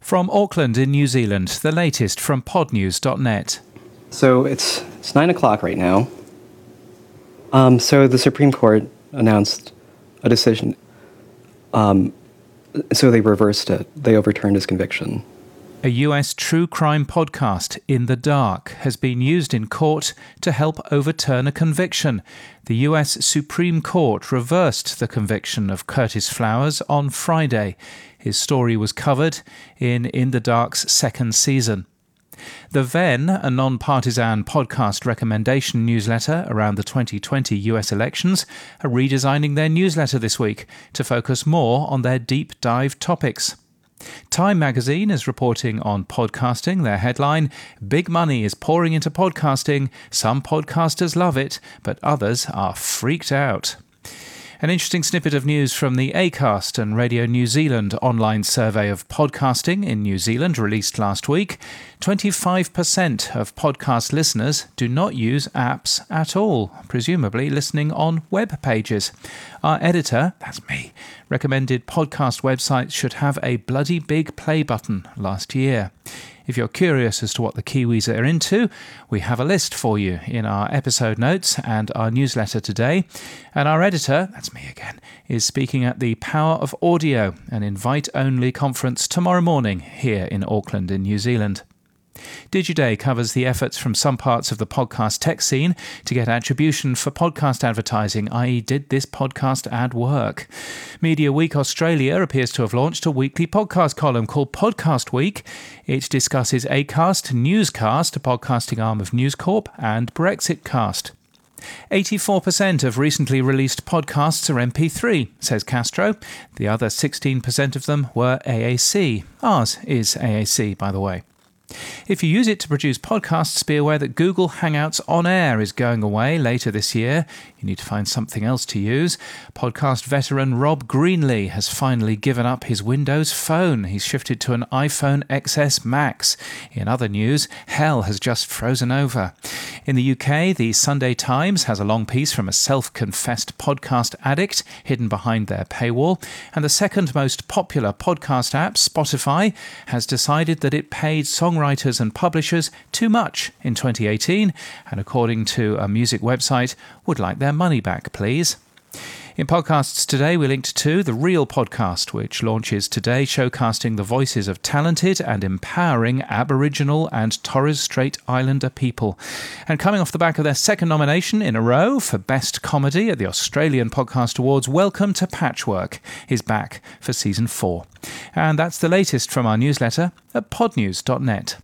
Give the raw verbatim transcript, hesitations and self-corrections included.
From Auckland in New Zealand, the latest from podnews dot net. So it's it's nine o'clock right now. Um, so the Supreme Court announced a decision. Um, so they reversed it. They overturned his conviction. A U S true crime podcast, In the Dark, has been used in court to help overturn a conviction. The U S Supreme Court reversed the conviction of Curtis Flowers on Friday. His story was covered in In the Dark's second season. The Venn, a non-partisan podcast recommendation newsletter around the twenty twenty U S elections, are redesigning their newsletter this week to focus more on their deep dive topics. Time magazine is reporting on podcasting. Their headline, "Big money is pouring into podcasting. Some podcasters love it, but others are freaked out." An interesting snippet of news from the Acast and Radio New Zealand online survey of podcasting in New Zealand released last week. twenty-five percent of podcast listeners do not use apps at all, presumably listening on web pages. Our editor, that's me, recommended podcast websites should have a bloody big play button last year. If you're curious as to what the Kiwis are into, we have a list for you in our episode notes and our newsletter today. And our editor, that's me again, is speaking at the Power of Audio, an invite-only conference tomorrow morning here in Auckland in New Zealand. Digiday covers the efforts from some parts of the podcast tech scene to get attribution for podcast advertising, that is did this podcast ad work? Media Week Australia appears to have launched a weekly podcast column called Podcast Week. It discusses Acast, Newscast, a podcasting arm of News Corp, and Brexitcast. eighty-four percent of recently released podcasts are M P three, says Castro. The other sixteen percent of them were A A C. Ours is A A C, by the way. If you use it to produce podcasts, be aware that Google Hangouts On Air is going away later this year. You need to find something else to use. Podcast veteran Rob Greenlee has finally given up his Windows Phone. He's shifted to an iPhone X S Max. In other news, hell has just frozen over. In the U K, the Sunday Times has a long piece from a self-confessed podcast addict hidden behind their paywall. And the second most popular podcast app, Spotify, has decided that it paid songwriters and publishers too much in twenty eighteen, and according to a music website, would like their money back, please. In podcasts today, we linked to The Real Podcast, which launches today, showcasting the voices of talented and empowering Aboriginal and Torres Strait Islander people. And coming off the back of their second nomination in a row for Best Comedy at the Australian Podcast Awards, Welcome to Patchwork is back for Season four. And that's the latest from our newsletter at podnews dot net.